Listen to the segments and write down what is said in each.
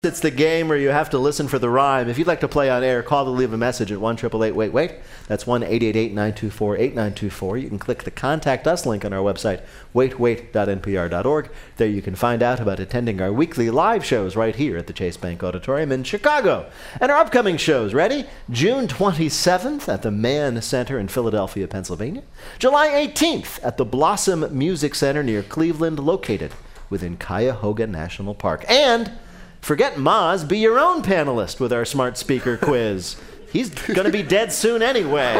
It's the game where you have to listen for the rhyme. If you'd like to play on air, call to leave a message at 1-888-WAIT-WAIT. That's 1-888-924-8924. You can click the Contact Us link on our website, waitwait.npr.org. There you can find out about attending our weekly live shows right here at the Chase Bank Auditorium in Chicago. And our upcoming shows, ready? June 27th at the Mann Center in Philadelphia, Pennsylvania. July 18th at the Blossom Music Center near Cleveland, located within Cuyahoga National Park. And forget Maz, be your own panelist with our smart speaker quiz. He's going to be dead soon anyway.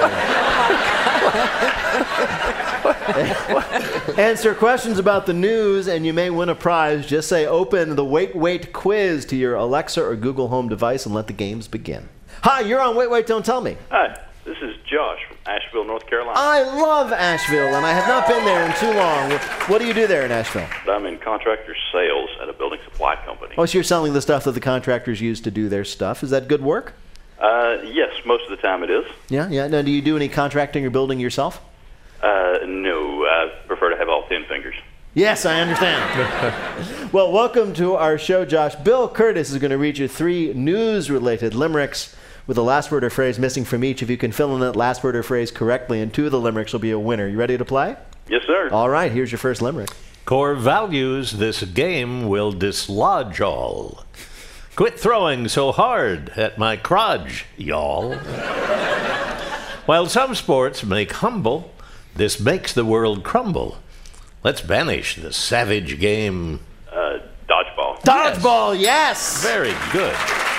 Answer questions about the news and you may win a prize. Just say open the Wait Wait quiz to your Alexa or Google Home device and let the games begin. Hi, you're on Wait Wait, Don't Tell Me. Hi, this is Josh from Asheville, North Carolina. I love Asheville, and I have not been there in too long. What do you do there in Asheville? I'm in contractor sales at a building supply company. Oh, so you're selling the stuff that the contractors use to do their stuff. Is that good work? Yes, most of the time it is. Yeah. Now, do you do any contracting or building yourself? No, I prefer to have all 10 fingers. Yes, I understand. Well, welcome to our show, Josh. Bill Curtis is going to read you 3 news-related limericks with a last word or phrase missing from each. If you can fill in that last word or phrase correctly, and 2 of the limericks will be a winner. You ready to play? Yes, sir. All right, here's your first limerick. Core values this game will dislodge all. Quit throwing so hard at my crotch, y'all. While some sports make humble, this makes the world crumble. Let's banish the savage game. Dodgeball. Dodgeball, yes! Very good.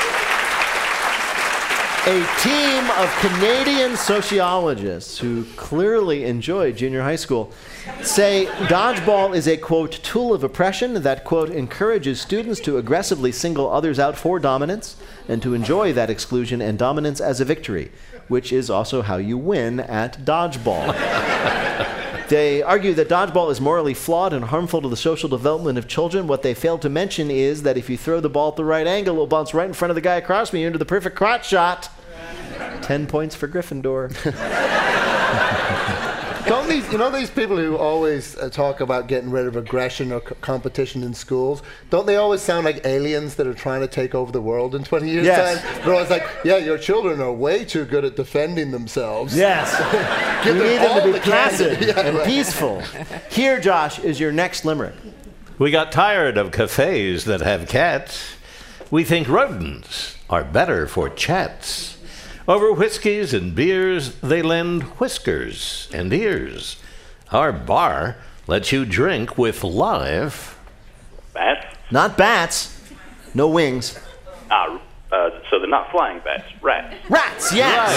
A team of Canadian sociologists who clearly enjoy junior high school say dodgeball is a, quote, tool of oppression that, quote, encourages students to aggressively single others out for dominance and to enjoy that exclusion and dominance as a victory, which is also how you win at dodgeball. They argue that dodgeball is morally flawed and harmful to the social development of children. What they failed to mention is that if you throw the ball at the right angle, it'll bounce right in front of the guy across from you into the perfect crotch shot. 10 points for Gryffindor. Don't these people who always talk about getting rid of aggression or competition in schools, don't they always sound like aliens that are trying to take over the world in 20 years' time? They're always like, yeah, your children are way too good at defending themselves. Yes. You need them to be placid and peaceful. Here, Josh, is your next limerick. We got tired of cafes that have cats. We think rodents are better for chats. Over whiskeys and beers, they lend whiskers and ears. Our bar lets you drink with live... Bats? Not bats. No wings. So they're not flying bats. Rats. Rats, yes!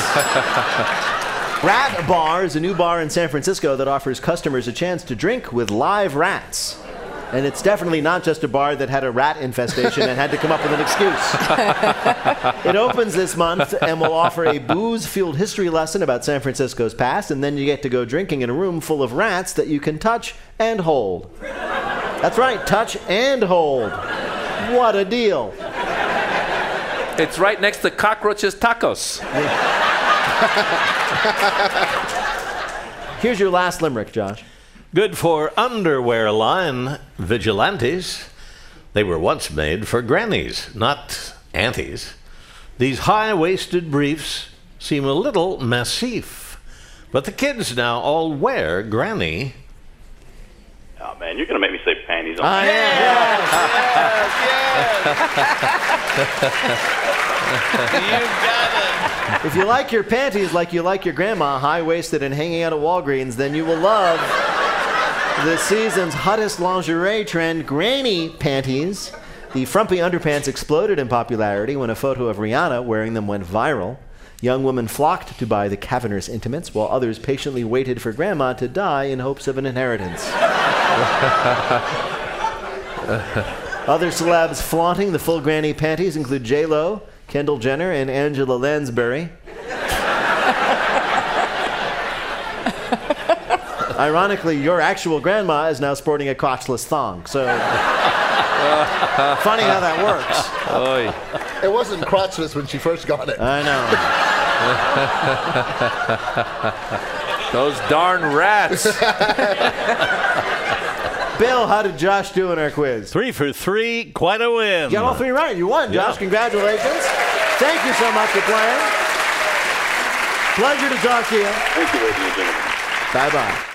Rat Bar is a new bar in San Francisco that offers customers a chance to drink with live rats. And it's definitely not just a bar that had a rat infestation and had to come up with an excuse. It opens this month and will offer a booze-fueled history lesson about San Francisco's past, and then you get to go drinking in a room full of rats that you can touch and hold. That's right, touch and hold. What a deal. It's right next to Cockroaches Tacos. Here's your last limerick, Josh. Good for underwear line vigilantes. They were once made for grannies, not aunties. These high-waisted briefs seem a little massif, but the kids now all wear granny. Oh, man, you're going to make me say panties on I am. You got it. If you like your panties like you like your grandma, high-waisted and hanging out at Walgreens, then you will love this season's hottest lingerie trend, granny panties. The frumpy underpants exploded in popularity when a photo of Rihanna wearing them went viral. Young women flocked to buy the cavernous intimates, while others patiently waited for grandma to die in hopes of an inheritance. Other celebs flaunting the full granny panties include J-Lo, Kendall Jenner, and Angela Lansbury. Ironically, your actual grandma is now sporting a crotchless thong, so funny how that works. Oy. It wasn't crotchless when she first got it. I know. Those darn rats. Bill, how did Josh do in our quiz? 3 for 3, quite a win. You got all 3 right. You won, Josh. Yeah. Congratulations. Thank you so much for playing. Pleasure to talk to you. Thank you, ladies and gentlemen. Bye-bye.